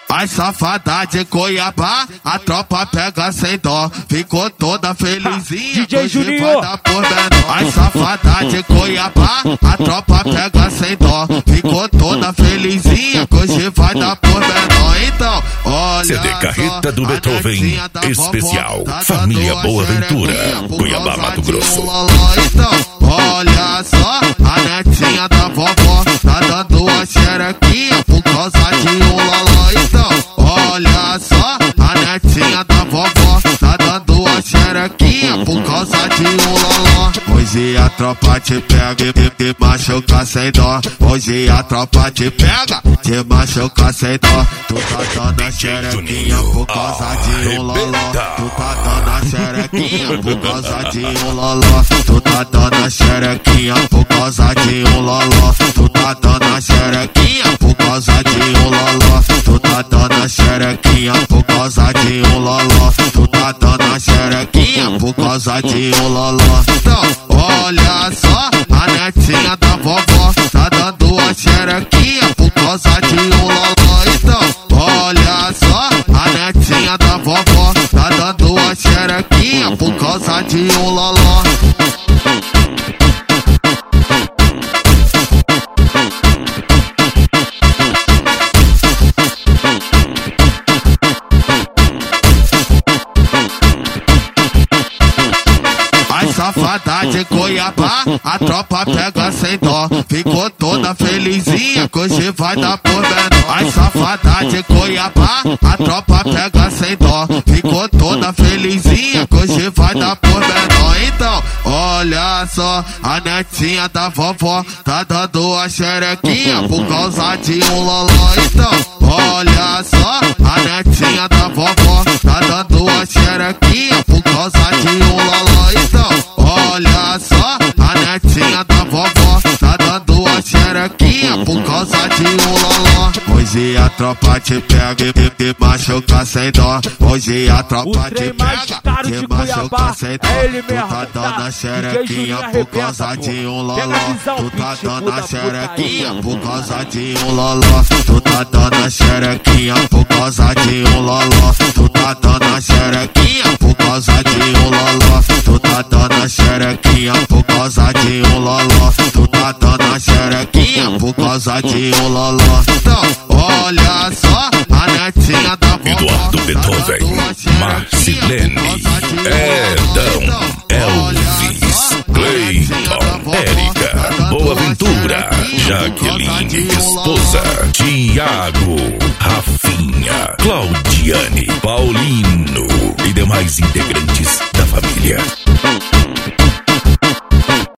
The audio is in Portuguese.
As safadas de Cuiabá, a tropa pega sem dó. Ficou toda felizinha, DJ Juninho. vai dar por menor. As safadas de Cuiabá, a tropa pega sem dó. Ficou toda felizinha, hoje vai dar por menor. Então, olha CD Carreta do Beethoven, especial Família Boa Ventura, Cuiabá, Mato Grosso. Então, olha só, a netinha da vovó tá dando a xerequinha por causa de um loló. Então, olha só, a netinha da vovó tá dando a xerequinha por causa de um loló. Hoje a tropa te pega e te machuca sem dó. Hoje a tropa te pega, te machuca sem dó. Tu tá dando a xerequinha por causa de um loló. Tu tá dando a xerequinha por causa de um loló. Tu tá dando a xerequinha por causa de um loló. Tu tá dando a xerequinha por causa de um loló. Tu tá dando a xerequinha por causa de um loló. Tu tá dando a xerequinha por causa de um loló. Então, olha só, a netinha da vovó tá dando a xerequinha por causa de um loló. Então, olha só, a netinha da vovó tá dando a xerequinha por causa de um loló. Safada de Cuiabá, a tropa pega sem dó. Ficou toda felizinha, hoje vai dar por menor. As safada de Cuiabá, a tropa pega sem dó. Ficou toda felizinha, hoje vai dar por menor. Então, olha só, a netinha da vovó tá dando a xerequinha por causa de um loló. Então, olha só, a netinha da vovó tá dando a xerequinha por causa de um loló. Então, olha só, a netinha da vovó tá dando a xerequinha por causa de um loló. Hoje a tropa te pega e te machuca sem dó. Hoje a tropa te pega, te machuca sem dó. Tu tá dando a xerequinha por causa de um loló. Tu tá dando a xerequinha por causa de um loló. Tu tá dando a xerequinha por causa de um loló. Tu tá dando a xerequinha por causa de um loló. Tu tá dando a xerequinha por causa de um loló. Tu tá dando a xerequinha por causa de um loló. Então, olha só, a netinha da vovó Eduardo Beethoven, Marcilene, Edão, Elvis, Cleiton, Érica, Boaventura, Jaqueline, esposa, Tiago, Rafinha, Claudiane, Paulino e demais integrantes da família.